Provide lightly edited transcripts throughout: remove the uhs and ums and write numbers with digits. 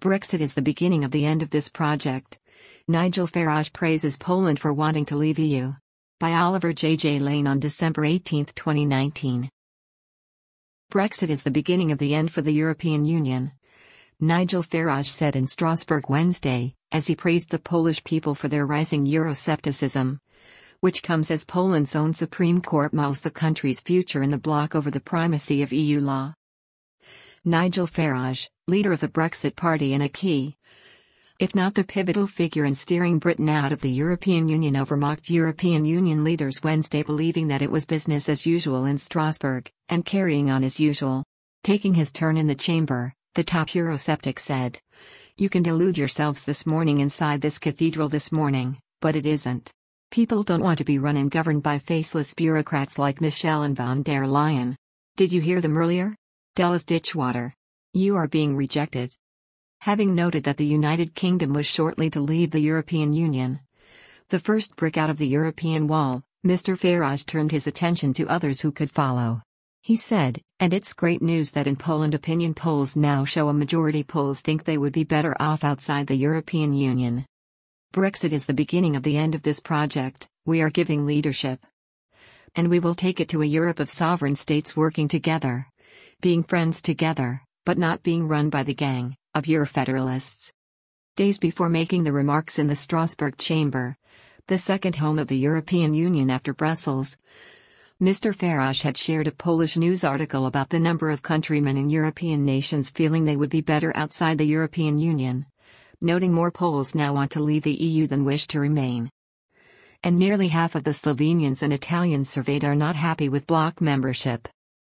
Brexit is the beginning of the end of this project. Nigel Farage praises Poland for wanting to leave EU. By Oliver J. Lane on December 18, 2019. Brexit is the beginning of the end for the European Union, Nigel Farage said in Strasbourg Wednesday, as he praised the Polish people for their rising Euroscepticism, which comes as Poland's own Supreme Court mulls the country's future in the bloc over the primacy of EU law. Nigel Farage, leader of the Brexit Party and a key, if not the pivotal figure in steering Britain out of the European Union, overmocked European Union leaders Wednesday, believing that it was business as usual in Strasbourg, and carrying on as usual. Taking his turn in the chamber, the top Eurosceptic said, "You can delude yourselves this morning inside this cathedral this morning, but it isn't. People don't want to be run and governed by faceless bureaucrats like Michel and von der Leyen. Did you hear them earlier? Della's Ditchwater. You are being rejected." Having noted that the United Kingdom was shortly to leave the European Union, the first brick out of the European wall, Mr. Farage turned his attention to others who could follow. He said, "And it's great news that in Poland opinion polls now show a majority polls think they would be better off outside the European Union. Brexit is the beginning of the end of this project. We are giving leadership. And we will take it to a Europe of sovereign states working together, being friends together, but not being run by the gang of Eurofederalists." Days before making the remarks in the Strasbourg chamber, the second home of the European Union after Brussels, Mr. Farage had shared a Polish news article about the number of countrymen in European nations feeling they would be better outside the European Union, noting more Poles now want to leave the EU than wish to remain. And nearly half of the Slovenians and Italians surveyed are not happy with bloc membership.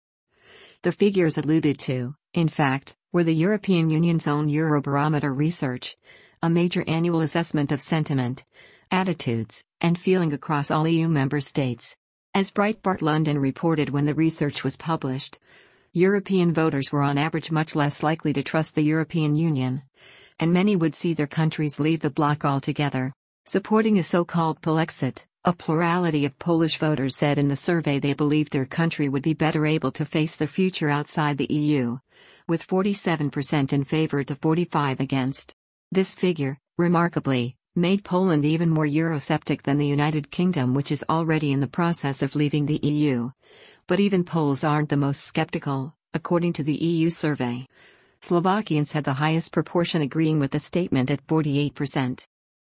The figures alluded to, in fact, were the European Union's own Eurobarometer research, a major annual assessment of sentiment, attitudes, and feeling across all EU member states. As Breitbart London reported when the research was published, European voters were on average much less likely to trust the European Union, and many would see their countries leave the bloc altogether. Supporting a so-called Polexit, a plurality of Polish voters said in the survey they believed their country would be better able to face the future outside the EU, with 47% in favor to 45% against. This figure, remarkably, made Poland even more Eurosceptic than the United Kingdom, which is already in the process of leaving the EU. But even Poles aren't the most skeptical, according to the EU survey. Slovakians had the highest proportion agreeing with the statement at 48%.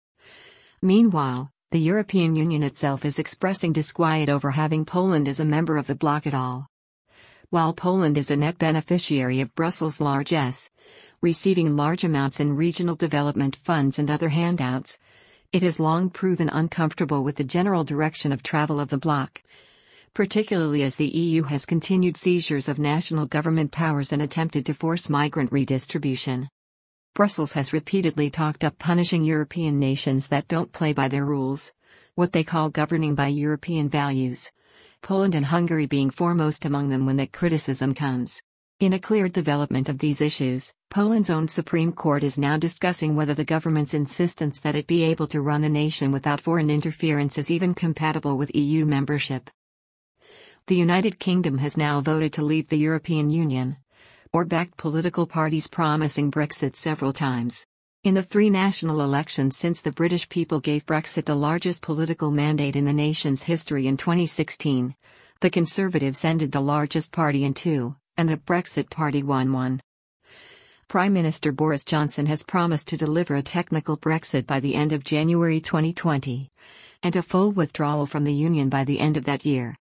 Meanwhile, the European Union itself is expressing disquiet over having Poland as a member of the bloc at all. While Poland is a net beneficiary of Brussels' largesse, receiving large amounts in regional development funds and other handouts, it has long proven uncomfortable with the general direction of travel of the bloc, particularly as the EU has continued seizures of national government powers and attempted to force migrant redistribution. Brussels has repeatedly talked up punishing European nations that don't play by their rules, what they call governing by European values, Poland and Hungary being foremost among them when that criticism comes. In a clear development of these issues, Poland's own Supreme Court is now discussing whether the government's insistence that it be able to run the nation without foreign interference is even compatible with EU membership. The United Kingdom has now voted to leave the European Union, or backed political parties promising Brexit several times. In the three national elections since the British people gave Brexit the largest political mandate in the nation's history in 2016, the Conservatives ended the largest party in two, and the Brexit Party won one. Prime Minister Boris Johnson has promised to deliver a technical Brexit by the end of January 2020, and a full withdrawal from the Union by the end of that year.